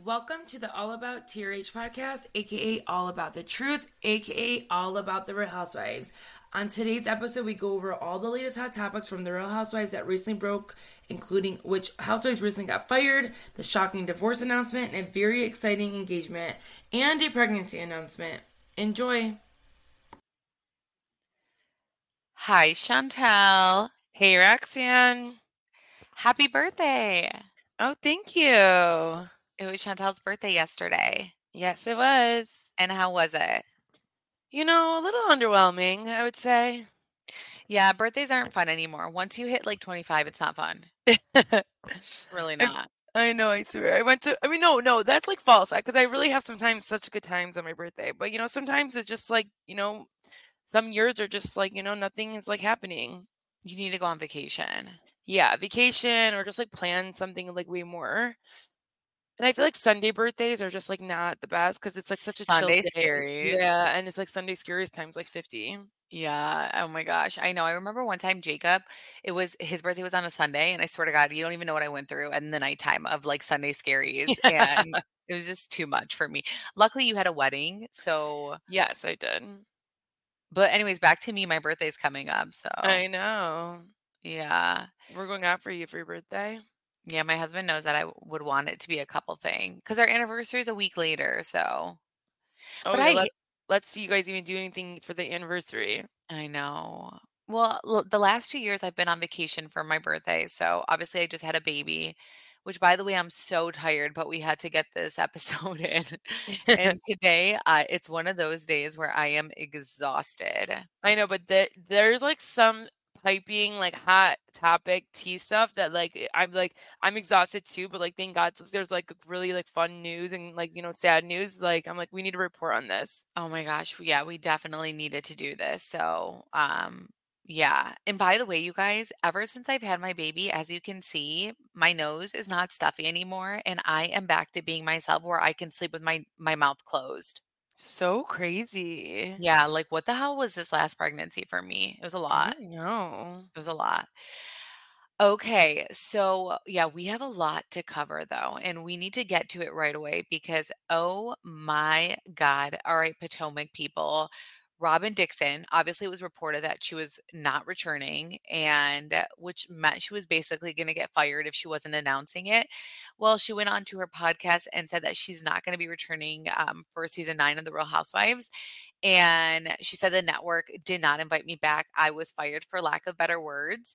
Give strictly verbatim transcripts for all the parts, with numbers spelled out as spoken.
Welcome to the All About T R H podcast, aka All About the Truth, aka All About the Real Housewives. On today's episode, we go over all the latest hot topics from the Real Housewives that recently broke, including which housewives recently got fired, the shocking divorce announcement, and a very exciting engagement, and a pregnancy announcement. Enjoy. Hi, Chantel. Hey, Roxanne. Happy birthday. Oh, thank you. It was Chantel's birthday yesterday. Yes, it was. And how was it? You know, a little underwhelming, I would say. Yeah, birthdays aren't fun anymore. Once you hit like twenty-five, it's not fun. Really I, not. I know, I swear. I went to, I mean, no, no, that's like false because I really have sometimes such good times on my birthday. But, you know, sometimes it's just like, you know, some years are just like, you know, nothing is like happening. You need to go on vacation. Yeah, vacation or just like plan something like way more. And I feel like Sunday birthdays are just like not the best because it's like such a chill Sunday day. scaries. Yeah, and it's like Sunday scaries times like fifty. Yeah. Oh my gosh. I know. I remember one time Jacob, it was his birthday was on a Sunday, and I swear to God, you don't even know what I went through in the nighttime of like Sunday scaries. And it was just too much for me. Luckily, you had a wedding. So, Yes, I did. but anyways, back to me. My birthday's coming up. So, I know. yeah. We're going out for you for your birthday. Yeah, my husband knows that I would want it to be a couple thing because our anniversary is a week later. So, Oh but yeah, I, let's let's see you guys even do anything for the anniversary. I know. Well, l- the last two years I've been on vacation for my birthday. So obviously I just had a baby, which by the way, I'm so tired, but we had to get this episode in. And today, uh, it's one of those days where I am exhausted. I know, but the, there's like some piping like hot topic tea stuff that like I'm like I'm exhausted too, but like thank God there's like really like fun news and like you know sad news. Like I'm like we need to report on this. Oh my gosh, yeah, we definitely needed to do this. So, um, yeah. And by the way, you guys, ever since I've had my baby, as you can see, my nose is not stuffy anymore, and I am back to being myself where I can sleep with my my mouth closed. So crazy. Yeah, like what the hell was this last pregnancy for me? It was a I lot. don't know. It was a lot. Okay, so yeah, we have a lot to cover though, and we need to get to it right away because oh my God. All right, Potomac people. Robin Dixon, obviously it was reported that she was not returning and uh, which meant she was basically going to get fired if she wasn't announcing it. Well, she went on to her podcast and said that she's not going to be returning um, for season nine of The Real Housewives. And she said the network did not invite me back. I was fired for lack of better words.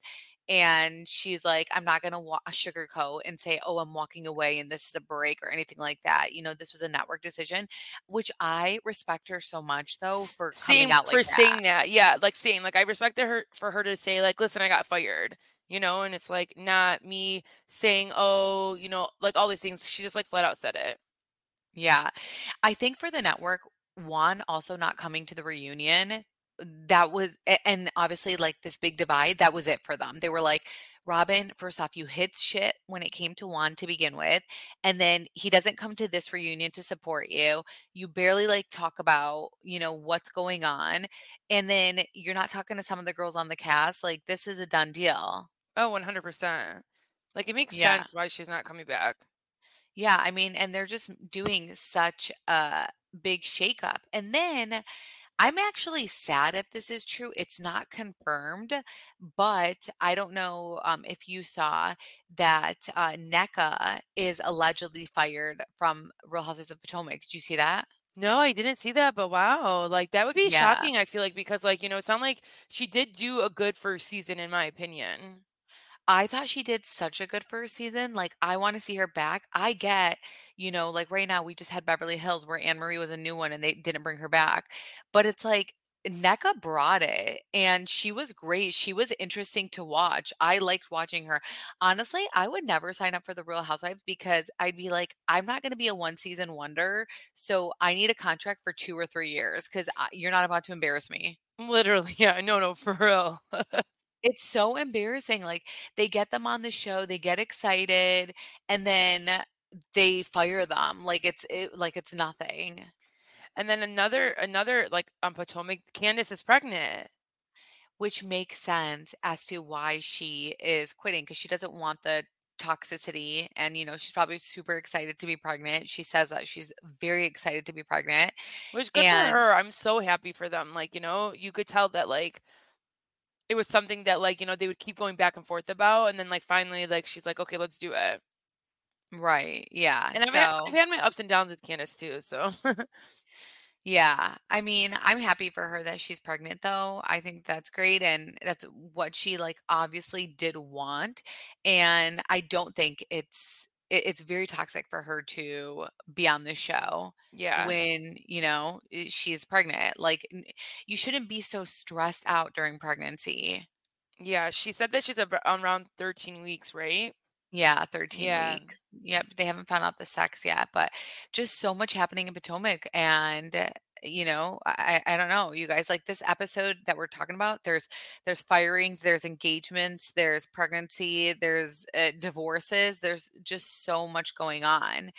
And she's like, I'm not going to wa- sugarcoat and say, oh, I'm walking away and this is a break or anything like that. You know, this was a network decision, which I respect her so much, though, S- for coming Same out like for that. saying that. Yeah, like same. Like I respected her for her to say like, listen, I got fired. You know, and it's like not me saying, oh, you know, like all these things. She just like flat out said it. Yeah. I think for the network, one, also not coming to the reunion, that was, a- and obviously, like this big divide, that was it for them. They were like, Robin, first off, you hit shit when it came to Juan to begin with. And then he doesn't come to this reunion to support you. You barely like talk about, you know, what's going on. And then you're not talking to some of the girls on the cast. Like, this is a done deal. Oh, one hundred percent. Like it makes Yeah. sense why she's not coming back. Yeah, I mean, and they're just doing such a big shakeup. And then I'm actually sad if this is true. It's not confirmed, but I don't know um, if you saw that uh, NECA is allegedly fired from Real Houses of Potomac. Did you see that? No, I didn't see that, but wow, like that would be Yeah. shocking, I feel like, because like, you know, it sounded like she did do a good first season in my opinion. I thought she did such a good first season. Like, I want to see her back. I get, you know, like right now we just had Beverly Hills where Anne Marie was a new one and they didn't bring her back. But it's like NECA brought it and she was great. She was interesting to watch. I liked watching her. Honestly, I would never sign up for the Real Housewives because I'd be like, I'm not going to be a one season wonder. So I need a contract for two or three years because you're not about to embarrass me. Literally, yeah, no, no, for real. It's so embarrassing, like, they get them on the show, they get excited, and then they fire them like it's it like it's nothing, And then another another like on Potomac, Candace is pregnant. which makes sense as to why she is quitting because she doesn't want the toxicity, and, you know, she's probably super excited to be pregnant. She says that she's very excited to be pregnant, Which good for and her. I'm so happy for them. Like, you know, you could tell that like it was something that like, you know, they would keep going back and forth about and then like finally like she's like, "Okay, let's do it." right, yeah, And I've had, I've so had my ups and downs with Candace too, so yeah, I mean, I'm happy for her that she's pregnant though. I think that's great and that's what she like obviously did want. And I don't think it's it, it's very toxic for her to be on the show yeah. when, you know, i- she's pregnant. Like n- you shouldn't be so stressed out during pregnancy. Yeah, she said that she's ab- around thirteen weeks, right? Yeah, thirteen Yeah. weeks. Yep, they haven't found out the sex yet, but just so much happening in Potomac and uh, you know, I I don't know, you guys like this episode that we're talking about, there's there's firings, there's engagements, there's pregnancy, there's uh, divorces, there's just so much going on.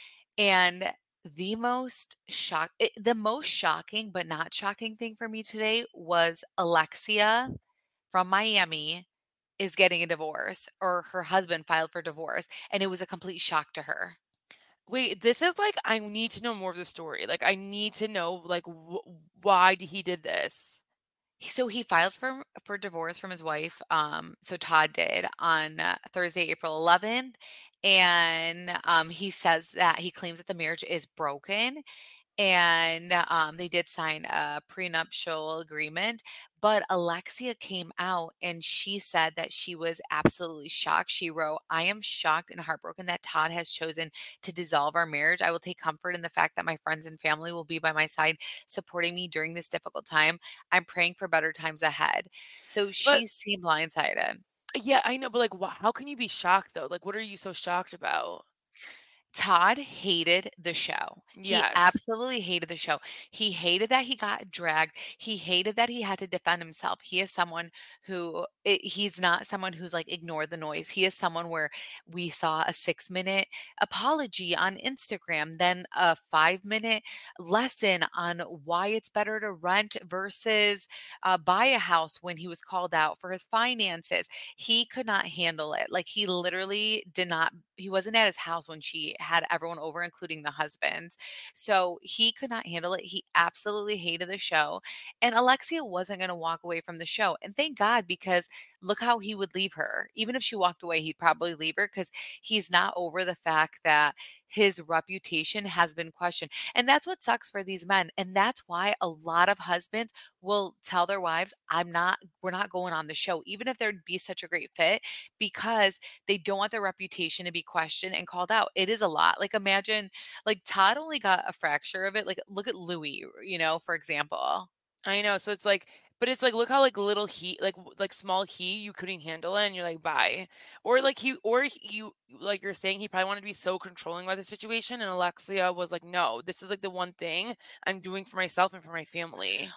And the most shock it, the most shocking but not shocking thing for me today was Alexia from Miami is getting a divorce or her husband filed for divorce, and it was a complete shock to her. Wait, this is like I need to know more of the story. Like I need to know like wh- why he did this. So he filed for for divorce from his wife, um, so Todd did on uh, Thursday, April eleventh, and um, he says that he claims that the marriage is broken and um, they did sign a prenuptial agreement. But Alexia came out and she said that she was absolutely shocked. She wrote, I am shocked and heartbroken that Todd has chosen to dissolve our marriage. I will take comfort in the fact that my friends and family will be by my side, supporting me during this difficult time. I'm praying for better times ahead. So But she seemed blindsided. yeah, I know, but like wh- how can you be shocked though? Like what are you so shocked about? Todd hated the show. He Yes. absolutely hated the show. He hated that he got dragged. He hated that he had to defend himself. He is someone who I he's not someone who's like ignore the noise. He is someone where we saw a six minute apology on Instagram, then a five minute lesson on why it's better to rent versus uh, buy a house when he was called out for his finances. He could not handle it. Like he literally did not he wasn't at his house when she had everyone over, including the husband. So he could not handle it. He absolutely hated the show. And Alexia wasn't going to walk away from the show. And thank God, because look how he would leave her. Even if she walked away, he'd probably leave her because he's not over the fact that his reputation has been questioned. And that's what sucks for these men. And that's why a lot of husbands will tell their wives, I'm not, we're not going on the show, even if there'd be such a great fit, because they don't want their reputation to be questioned and called out. It is a lot. Like imagine like Todd only got a fracture of it. Like look at Louis, you know, for example. I know. So it's like but it's like look how like little heat like w- like small heat you couldn't handle it and you're like bye. Or like he or he, you like you're saying he probably wanted to be so controlling about the situation and Alexia was like no, this is like the one thing I'm doing for myself and for my family.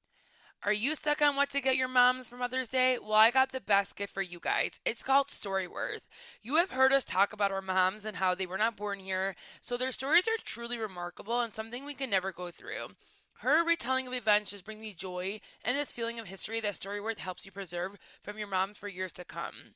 Are you stuck on what to get your mom for Mother's Day? Well, I got the best gift for you guys. It's called Storyworth. You have heard us talk about our moms and how they were not born here, so their stories are truly remarkable and something we can never go through. Her retelling of events just brings me joy and this feeling of history that Storyworth helps you preserve from your mom for years to come.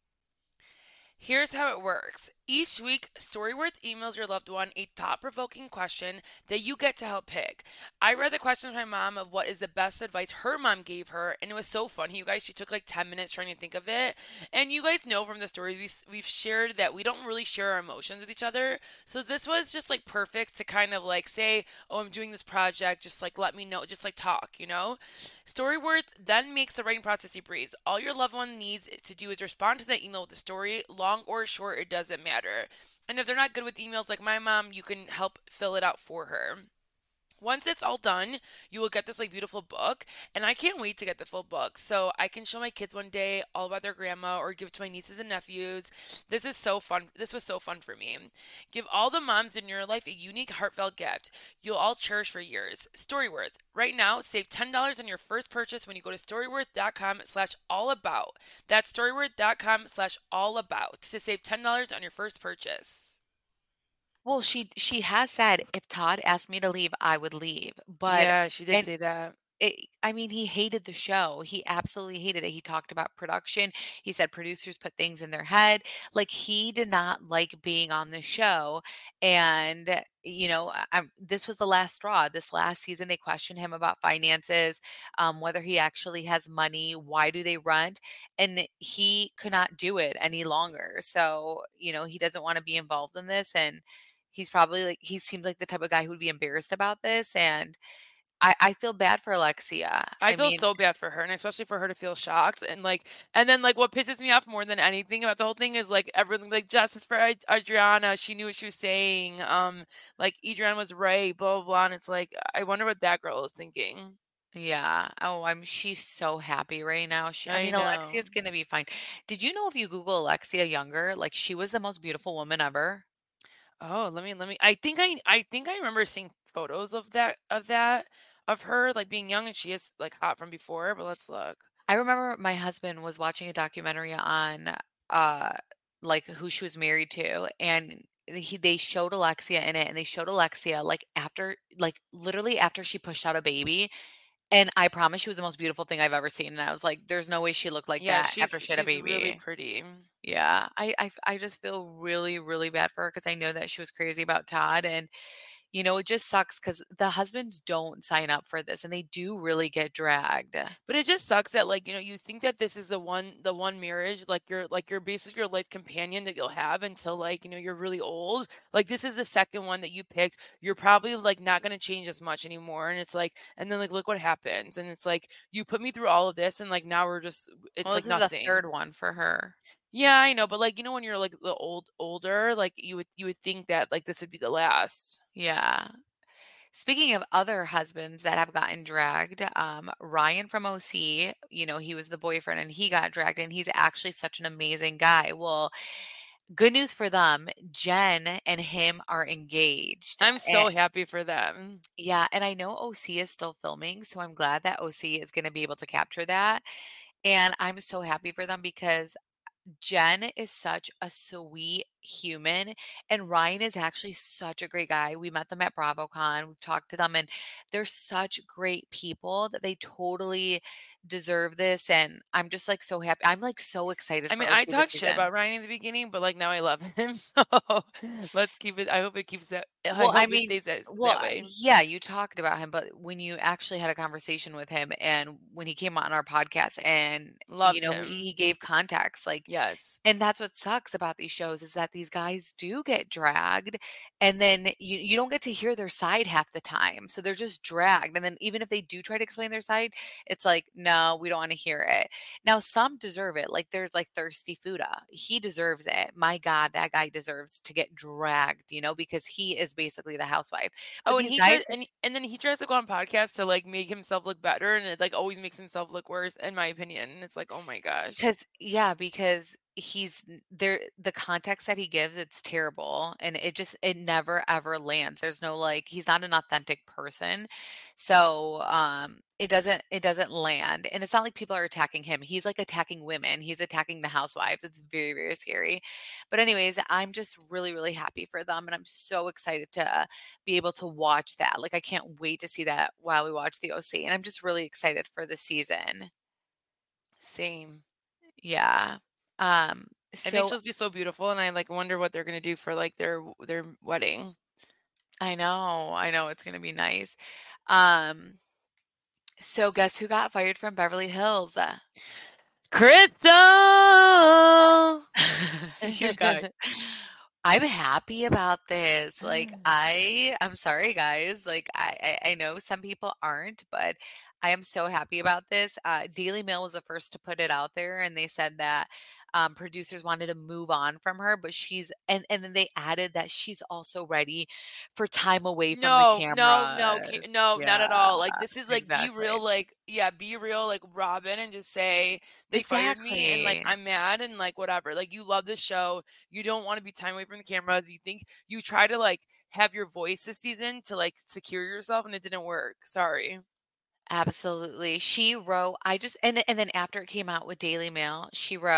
Here's how it works. Each week, Storyworth emails your loved one a thought provoking question that you get to help pick. I read the question with my mom of what is the best advice her mom gave her, and it was so funny, you guys. She took like ten minutes trying to think of it. And you guys know from the stories we, we've shared that we don't really share our emotions with each other. So this was just like perfect to kind of like say, oh, I'm doing this project, just like let me know, just like talk, you know? Storyworth then makes the writing process a breeze. All your loved one needs to do is respond to that email with the story, long or short, it doesn't matter. And if they're not good with emails like my mom, you can help fill it out for her. Once it's all done, you will get this like beautiful book, and I can't wait to get the full book so I can show my kids one day all about their grandma or give it to my nieces and nephews. This is so fun. This was so fun for me. Give all the moms in your life a unique, heartfelt gift you'll all cherish for years. Storyworth. Right now, save ten dollars on your first purchase when you go to storyworth.com slash all about. That's storyworth.com slash all about to save ten dollars on your first purchase. Well, she she has said if Todd asked me to leave, I would leave. But Yeah, she did and say that. it, I mean, he hated the show. He absolutely hated it. He talked about production. He said producers put things in their head. Like he did not like being on the show. And you know, I, I'm, this was the last straw. This last season, they questioned him about finances, um, whether he actually has money, why do they rent, and he could not do it any longer. So you know, he doesn't want to be involved in this, and he's probably like he seems like the type of guy who would be embarrassed about this, and I I feel bad for Alexia. I I feel mean, so bad for her, and especially for her to feel shocked and like, and then like what pisses me off more than anything about the whole thing is like everything like justice for Ad- Adriana. She knew what she was saying. Um, like Adriana was right. Blah blah blah. And it's like I wonder what that girl is thinking. yeah. Oh, I'm she's so happy right now. She, I I mean, know. Alexia's gonna be fine. Did you know if you Google Alexia Younger, like she was the most beautiful woman ever? Oh, let me let me. I think I I think I remember seeing photos of that of that of her like being young, and she is like hot from before. But let's look. I remember my husband was watching a documentary on uh like who she was married to, and he they showed Alexia in it, and they showed Alexia like after like literally after she pushed out a baby. And I promise she was the most beautiful thing I've ever seen, and I was like, "There's no way she looked like Yeah, that after she's she had a she's really baby." pretty. Yeah, I I f I just feel really, really bad for her because I know that she was crazy about Todd, and, you know, it just sucks because the husbands don't sign up for this, and they do really get dragged. But it just sucks that like, you know, you think that this is the one the one marriage, like you're like you're basically your life companion that you'll have until like, you know, you're really old. Like this is the second one that you picked. You're probably like not gonna change as much anymore. And it's like and then like look what happens. And it's like you put me through all of this and like now we're just it's Well, like this is the nothing. third one for her. Yeah, I know, but like you know when you're like the old older, like you would you would think that like this would be the last. Yeah. Speaking of other husbands that have gotten dragged, um, Ryan from O C, you know, he was the boyfriend and he got dragged, and he's actually such an amazing guy. Well, good news for them, Jen and him are engaged. I'm And so happy for them. yeah, and I know O C is still filming, so I'm glad that O C is going to be able to capture that. And I'm so happy for them because Jen is such a sweet human, and Ryan is actually such a great guy. We met them at BravoCon. We've talked to them, and they're such great people that they totally deserve this. And I'm just like so happy. I'm like so excited I for mean, I O C this talked shit season. about Ryan in the beginning, but like now I love him. So let's keep it. I hope it keeps that. I Well, I hope it mean, stays that well, that uh, way. yeah, you talked about him, but when you actually had a conversation with him and when he came on our podcast and, you Loved know, he, him. he gave context, like, Yes. and that's what sucks about these shows is that these guys do get dragged and then you, you don't get to hear their side half the time. So they're just dragged. And then even if they do try to explain their side, it's like, no, we don't want to hear it. Now, some deserve it. Like there's like Thirsty Fuda. He deserves it. My God, that guy deserves to get dragged, you know, because he is basically the housewife. But Oh, and these he guys, tries, and and then he tries to go on podcasts to like make himself look better, and it like always makes himself look worse, in my opinion. And it's like, oh my gosh. because yeah, because he's n- there, the context that he gives, it's terrible. And it just, it never ever lands. There's no like, he's not an authentic person. So, um, it doesn't, it doesn't land. And it's not like people are attacking him. He's like attacking women. He's attacking the housewives. It's very, very scary. But anyways, I'm just really, really happy for them. And I'm so excited to be able to watch that. Like, I can't wait to see that while we watch the O C. And I'm just really excited for the season. Same. Yeah. Um, I think so she'll be so beautiful, and I like wonder what they're gonna do for like their their wedding. I know, I know it's gonna be nice. Um, so guess who got fired from Beverly Hills? Uh, Crystal. You guys. I'm happy about this. Like I I'm sorry guys. Like I, I I know some people aren't, but I am so happy about this. Uh Daily Mail was the first to put it out there and they said that um producers wanted to move on from her, but she's and and then they added that she's also ready for time away from the No, no, no, cameras. Ki no, not at Yeah, all, like, this is, like, be exactly. real, like yeah, be real, like, Robin, and just say, "They fired me, and, like, Exactly. I'm mad," and, like, whatever, like, you love this show, you don't wanna be time away from the cameras, you think you try to, like, have your voice this season to, like, secure yourself, and it didn't work, sorry. Absolutely. She wrote, I just and then and then after it came out with Daily Mail, she wrote,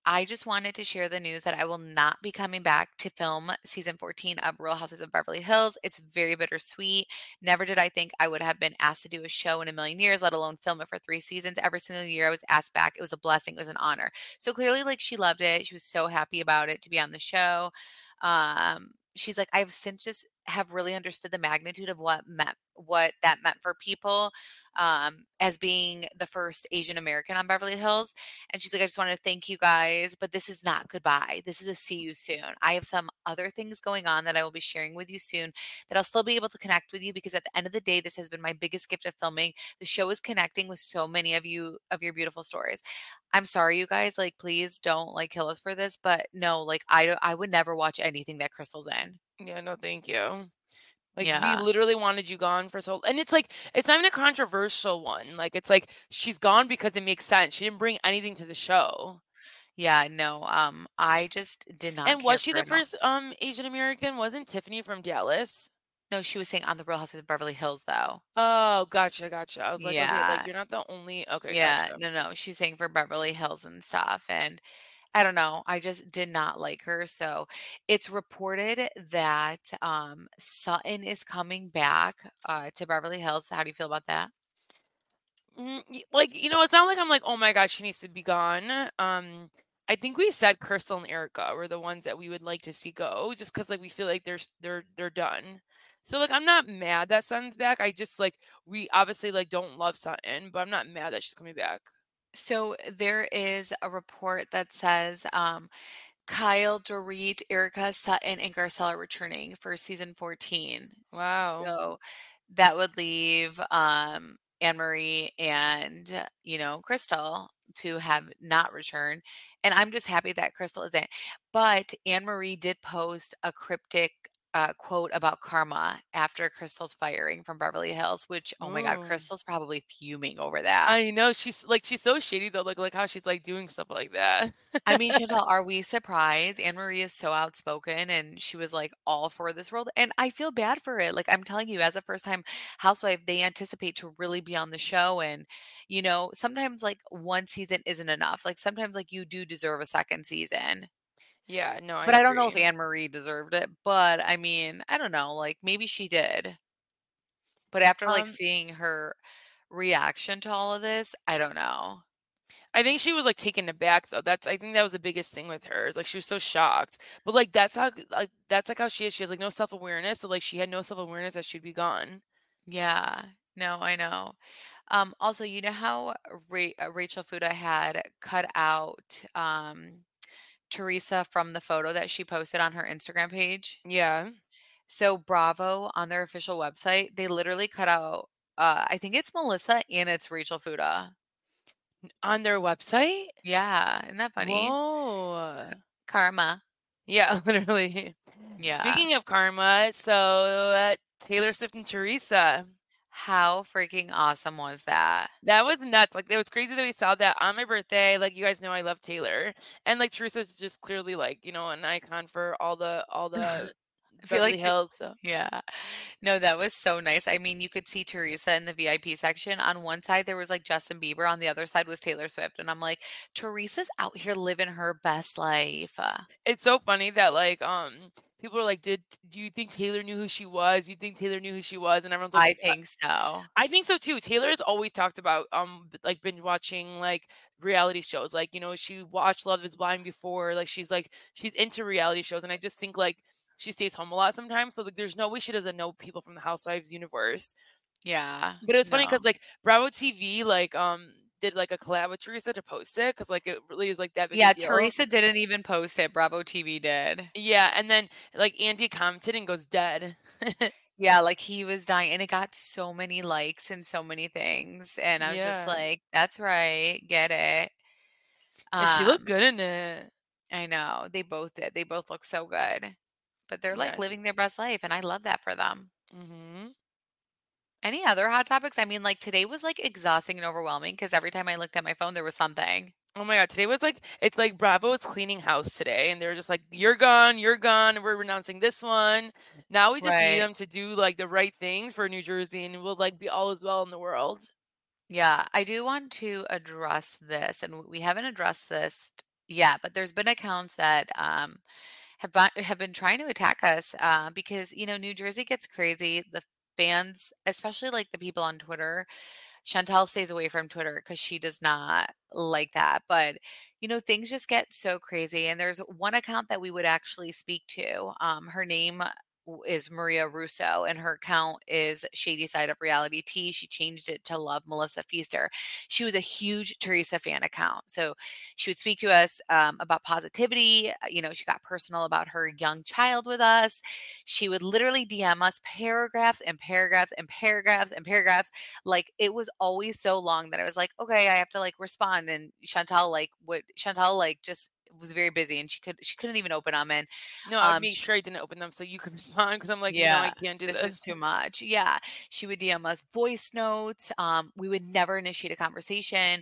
I just wanted to share the news that I will not be coming back to film season fourteen of Real Houses of Beverly Hills. It's very bittersweet. Never did I think I would have been asked to do a show in a million years, let alone film it for three seasons. Every single year I was asked back. It was a blessing. It was an honor. So clearly, like, she loved it. She was so happy about it to be on the show. Um, she's like, I've since just have really understood the magnitude of what meant what that meant for people, um, as being the first Asian American on Beverly Hills. And she's like, I just wanted to thank you guys, but this is not goodbye. This is a see you soon. I have some other things going on that I will be sharing with you soon that I'll still be able to connect with you, because at the end of the day, this has been my biggest gift of filming. The show is connecting with so many of you of your beautiful stories. I'm sorry, you guys, like, please don't like kill us for this, but no, like, I don't, I would never watch anything that Crystal's in. Yeah, no, thank you. Like, we Yeah. literally wanted you gone for so, and it's like, it's not even a controversial one. Like, it's like, she's gone because it makes sense. She didn't bring anything to the show. Yeah, no, um, I just did not And care was she for the it at all. first um Asian American? Wasn't Tiffany from Dallas? No, she was saying on the Real Houses of Beverly Hills, though. Oh, gotcha, gotcha. I was like, okay, like, Yeah. you're not the only. Okay, Yeah, gotcha. no, no, she's saying for Beverly Hills and stuff, and I don't know, I just did not like her. So it's reported that, um, Sutton is coming back, uh, to Beverly Hills. How do you feel about that? Mm, y- like, you know, it's not like I'm like, oh my gosh, she needs to be gone. Um, I think we said Crystal and Erica were the ones that we would like to see go, just because like we feel like they're s- they're they're done. So like, I'm not mad that Sutton's back. I just like, we obviously like don't love Sutton, but I'm not mad that she's coming back. So there is a report that says, um, Kyle, Dorit, Erica, Sutton, and Garcelle are returning for season fourteen. Wow. So that would leave, um, Anne Marie and, uh, you know, Crystal to have not returned. And I'm just happy that Crystal isn't. But Anne Marie did post a cryptic, uh, quote about karma after Crystal's firing from Beverly Hills, which, oh my God, Oh. Crystal's probably fuming over that. I know, she's like, she's so shady though. Like like how she's like doing stuff like that. I mean, Chantel, are we surprised? Anne Marie is so outspoken and she was like all for this world. And I feel bad for it. Like, I'm telling you, as a first time housewife, they anticipate to really be on the show. And, you know, sometimes like one season isn't enough. Like, sometimes like you do deserve a second season. Yeah, no, I But I don't know if agree. Anne Marie deserved it. But I mean, I don't know. Like, maybe she did. But after like Um, seeing her reaction to all of this, I don't know. I think she was like taken aback though. That's I think that was the biggest thing with her. Like she was so shocked. But like that's how like that's like how she is. She has like no self awareness. So like she had no self awareness that she'd be gone. Yeah. No, I know. Um, also, you know how Ra- uh, Rachel Fuda had cut out, um, Teresa from the photo that she posted on her Instagram page? Yeah. So Bravo on their official website, they literally cut out, uh, I think it's Melissa and it's Rachel Fuda. On their website? Yeah, isn't that funny? Whoa. Karma. Yeah, literally. Yeah. Speaking of karma, so uh, Taylor Swift and Teresa. How freaking awesome was that? That was nuts. Like it was crazy that we saw that on my birthday. Like you guys know I love Taylor. And like Teresa's just clearly like, you know, an icon for all the all the I feel Beverly like she Hills. So yeah. No, that was so nice. I mean, you could see Teresa in the V I P section. On one side, there was like Justin Bieber. On the other side was Taylor Swift. And I'm like, Teresa's out here living her best life. Uh, it's so funny that like um people are like, did do you think Taylor knew who she was? Do you think Taylor knew who she was? And everyone's like, I "Uh, think so. I think so too. Taylor has always talked about um b- like binge watching like reality shows. Like, you know, she watched Love is Blind before. Like she's like she's into reality shows. And I just think like she stays home a lot sometimes. So like there's no way she doesn't know people from the Housewives universe. Yeah. But it was funny No. because like Bravo T V like um did like a collab with Teresa to post it because like it really is like that big a Yeah, deal. Teresa didn't even post it. Bravo T V did. Yeah, and then like Andy commented and goes dead. Yeah, like he was dying and it got so many likes and so many things. And I was just Yeah. like, that's right. Get it. And she looked Um, good in it. I know. They both did. They both look so good. But they're like Yeah. living their best life and I love that for them. Mhm. Any other hot topics? I mean, like today was like exhausting and overwhelming because every time I looked at my phone, there was something. Oh my god, today was like it's like Bravo is cleaning house today and they're just like you're gone, you're gone, we're renouncing this one. Now we just need Right. them to do like the right thing for New Jersey and we'll like be all as well in the world. Yeah, I do want to address this, and we haven't addressed this Yeah, but there's been accounts that um have bu- have been trying to attack us uh, because you know New Jersey gets crazy. The fans, especially like the people on Twitter, Chantel stays away from Twitter because she does not like that. But you know things just get so crazy. And there's one account that we would actually speak to. Um, her name w- is Maria Russo, and her account is Shady Side of Reality T. She changed it to Love Melissa Feaster. She was a huge Teresa fan account, so she would speak to us um, about positivity. uh, You know, she got personal about her young child with us. She would literally D M us paragraphs and paragraphs and paragraphs and paragraphs. Like it was always so long that I was like, okay, I have to like respond. And Chantal, like, what Chantal, like, just was very busy and she could she couldn't even open them. And No, I would um make sure I didn't open them so you could respond because I'm like, no, I yeah, can't do this is this. too much. Yeah. She would D M us voice notes. Um, we would never initiate a conversation.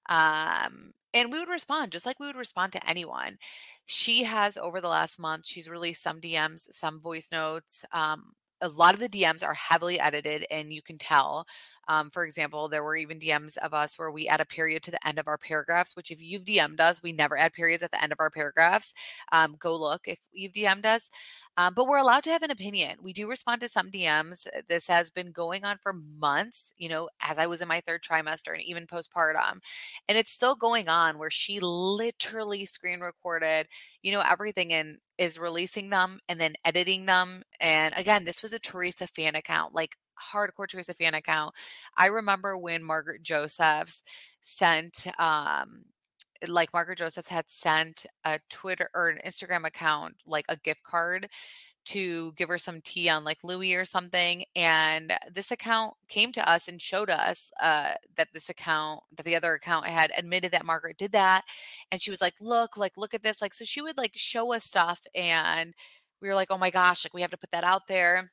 Um, and we would respond just like we would respond to anyone. She has over the last month, she's released some D Ms, some voice notes. Um, a lot of the D Ms are heavily edited and you can tell. Um, for example, there were even D Ms of us where we add a period to the end of our paragraphs, which if you've D M'd us, we never add periods at the end of our paragraphs. Um, go look if you've D M'd us. Um, but we're allowed to have an opinion. We do respond to some D Ms. Uh, This has been going on for months, you know, as I was in my third trimester and even postpartum. And it's still going on where she literally screen recorded, you know, everything and is releasing them and then editing them. And again, this was a Teresa fan account, like hardcore Teresa fan account. I remember when Margaret Josephs sent um like Margaret Josephs had sent a Twitter or an Instagram account like a gift card to give her some tea on like Louis or something. And this account came to us and showed us uh, that this account, that the other account had admitted that Margaret did that. And she was like, look, like, look at this. Like, so she would like show us stuff. And we were like, oh my gosh, like we have to put that out there.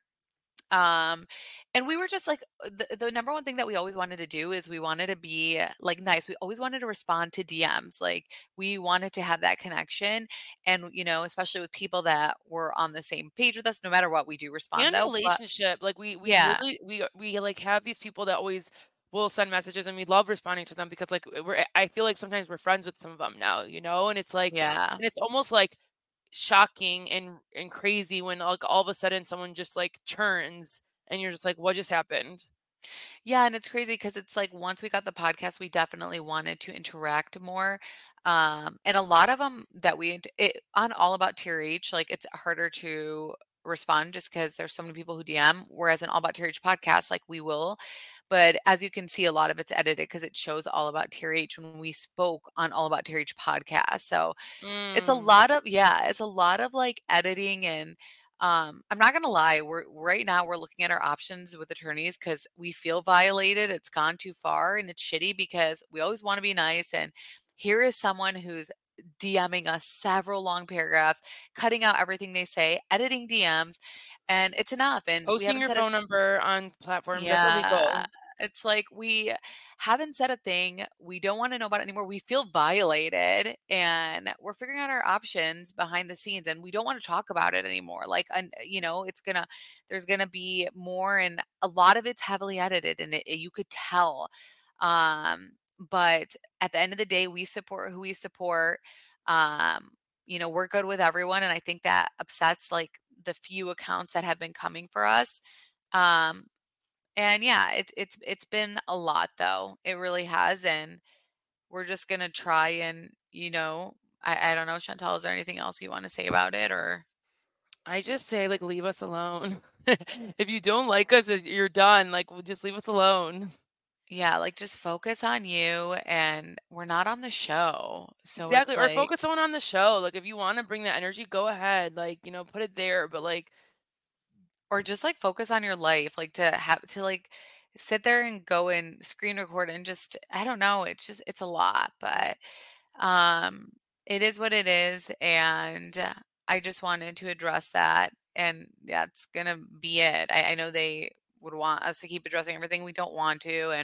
Um, and we were just like the, the number one thing that we always wanted to do is we wanted to be like nice. We always wanted to respond to D Ms. Like we wanted to have that connection. And, you know, especially with people that were on the same page with us, no matter what, we do respond And though. But relationship, like we we yeah, really we we like have these people that always will send messages and we love responding to them because like we're I feel like sometimes we're friends with some of them now, you know, and it's like yeah. and it's almost like shocking and and crazy when like all of a sudden someone just like churns and you're just like, what just happened? Yeah, and it's crazy because it's like once we got the podcast, we definitely wanted to interact more. Um, and a lot of them that we int- it, on All About T R H, like it's harder to respond just because there's so many people who D M. Whereas in All About T R H podcast, like we will, but as you can see, a lot of it's edited because it shows All About T R H when we spoke on All About T R H podcast. So it's a Mm. lot of yeah, it's a lot of, like, editing and, um, I'm not gonna lie, we're right now we're looking at our options with attorneys because we feel violated, it's gone too far, and it's shitty because we always wanna be nice, and here is someone who's DMing us several long paragraphs, cutting out everything they say, editing D Ms, and it's enough, and we Posting haven't your said a phone number on platforms, that's yeah. illegal. It's like we haven't said a thing. We don't want to know about it anymore. We feel violated and we're figuring out our options behind the scenes and we don't want to talk about it anymore. Like, and you know, it's gonna, there's gonna be more and a lot of it's heavily edited and it, you could tell. Um, but at the end of the day, we support who we support. Um, you know, we're good with everyone. And I think that upsets like the few accounts that have been coming for us. Um, and yeah, it's it's it's been a lot though. It really has, and we're just gonna try and, you know, I, I don't know, Chantal, is there anything else you want to say about it or I just say like leave us alone. If you don't like us, it- you're done. Like, well, just leave us alone. yeah, like just focus on you and we're not on the show. So it's Exactly. Or like focus someone on the show. Like if you want to bring that energy, go ahead. Like, you know, put it there. But like or just like focus on your life, like to have to like sit there and go and screen record and just I don't know, it's just it's a lot, but Um, it is what it is, and uh, I just wanted to address that, and that's gonna be it. I, I know they would want us to keep addressing everything. We don't want to, and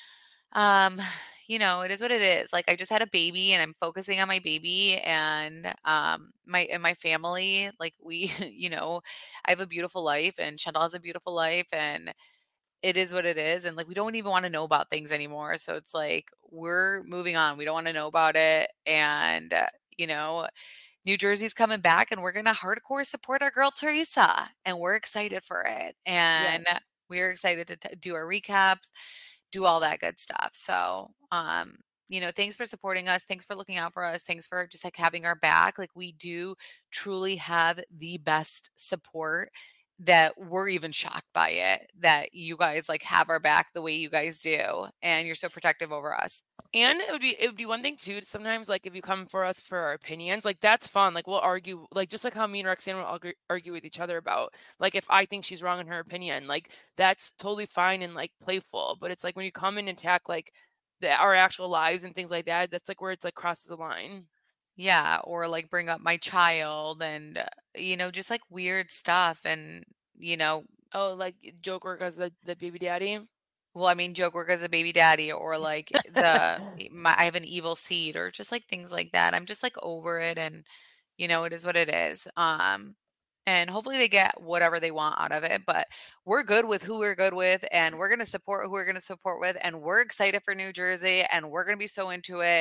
um, you know, it is what it is. Like I just had a baby, and I'm focusing on my baby and um my and my family. Like we, you know, I have a beautiful life, and Chantal has a beautiful life, and it is what it is, and, like, we don't even wanna know about things anymore, so it's like, we're moving on, we don't wanna know about it, and, uh, you know, New Jersey's coming back and we're going to hardcore support our girl Teresa. And we're excited for it. And Yes. we're excited to t- do our recaps, do all that good stuff. So, um, you know, thanks for supporting us. Thanks for looking out for us. Thanks for just like having our back. Like we do truly have the best support that we're even shocked by it that you guys like have our back the way you guys do and you're so protective over us. And it would be it would be one thing too, sometimes, like, if you come for us for our opinions, like, that's fun, like, we'll argue, like, just like how me and Roxanne will argue argue with each other about, like, if I think she's wrong in her opinion, like, that's totally fine and, like, playful, but it's like when you come and attack, like, the our actual lives and things like that, that's, like, where it's, like, crosses the line. Yeah, or like bring up my child and uh, you know, just like weird stuff and you know, Oh, like, Joker as the the baby daddy? well, I mean, joke work as a baby daddy or like the e my I have an evil seed or just like things like that. I'm just like over it and, you know, it is what it is. Um, and hopefully they get whatever they want out of it, but we're good with who we're good with and we're gonna support who we're gonna support with, and we're excited for New Jersey and we're gonna be so into it.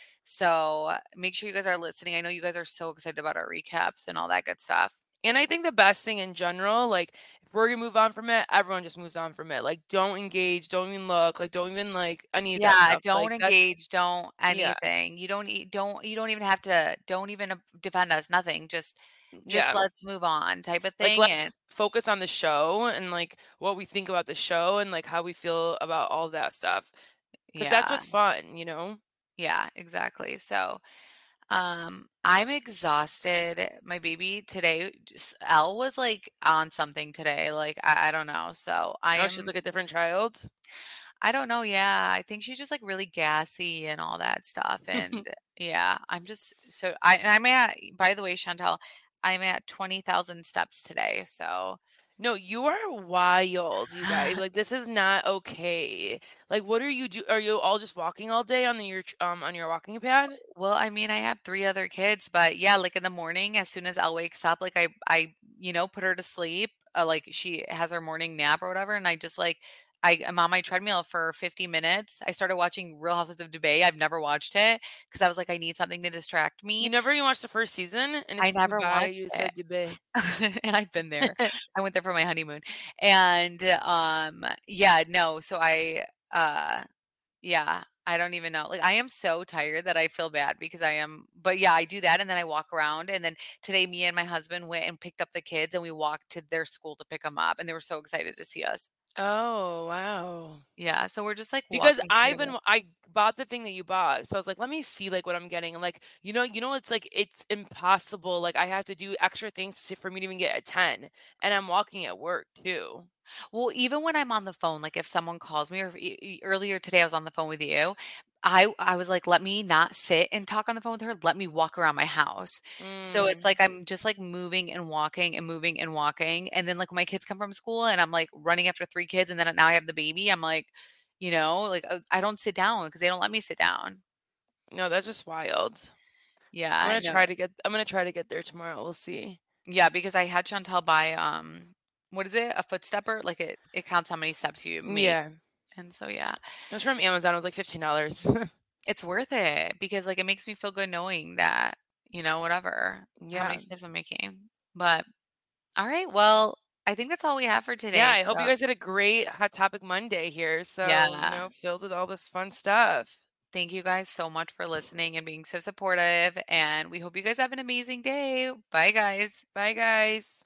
So make sure you guys are listening. I know you guys are so excited about our recaps and all that good stuff. And I think the best thing in general, like, if we're gonna move on from it, everyone just moves on from it. Like, don't engage, don't even look, like, don't even like any of that Yeah, stuff. don't Like, that's engage, don't yeah, anything. You don't e don't you don't even have to don't even uh, defend us, nothing. Just just yeah. let's move on type of Like, thing and let's focus on the show and like what we think about the show and like how we feel about all that stuff. Cause that's yeah. what's fun, you know? Yeah, exactly. So, um I'm exhausted. My baby today just Elle was like on something today. Like I, I don't know. So, I Oh, she's am like a different child. I don't know, yeah. I think she's just, like, really gassy and all that stuff, and yeah, I'm just so I and I'm at by the way, Chantel, I'm at twenty thousand steps today, so No, you are wild, you guys. Like, this is not okay. Like, what are you do? Are you all just walking all day on the, your tr- um on your walking pad? well, I mean, I have three other kids, but yeah, like, in the morning, as soon as Elle wakes up, like, I I, you know, put her to sleep, uh, like, she has her morning nap or whatever, and I just, like I am on my treadmill for fifty minutes. I started watching Real Houses of Dubai. I've never watched it because I was like, "I need something to distract You me." never even watched the first season, and I it's never Dubai. watched You it. said Dubai. And I've been there. I went there for my honeymoon. And, um, yeah, no, so I, uh, yeah, I don't even know. Like, I am so tired that I feel bad because I am but yeah, I do that and then I walk around and then today me and my husband went and picked up the kids and we walked to their school to pick them up and they were so excited to see us. Oh wow. Yeah, so we're just like Because walking I've together. been I bought the thing that you bought, so I was like, "Let me see, like, what I'm getting," and, like, you know you know, it's, like, it's impossible, like, I have to do extra things to for me to even get a ten, and I'm walking at work too. Well, even when I'm on the phone, like if someone calls me or if e e earlier today I was on the phone with you, I I was like, "Let me not sit and talk on the phone with her, let me walk around my house." So it's Mm. like I'm just like moving and walking and moving and walking, and then like when my kids come from school and I'm like running after three kids and then now I have the baby, I'm like, you know, like, uh, I don't sit down because they don't let me sit down. No, that's just wild. I'm Yeah, gonna no. try to get I'm gonna try to get there tomorrow, we'll see. Yeah, because I had Chantel buy, um, what is it? A foot stepper? Like it it counts how many steps you make, Yeah. and so yeah. It was from Amazon, it was like fifteen dollars. It's worth it because, like, it makes me feel good knowing that, you know, whatever, how many Yeah. steps I'm making. But, all right, well, I think that's all we have for Yeah, today. I hope you So, guys had a great Hot Topic Monday here, so, you yeah, know, filled with all this fun stuff. thank you guys so much for listening and being so supportive, and we hope you guys have an amazing day. Bye, guys. Bye, guys.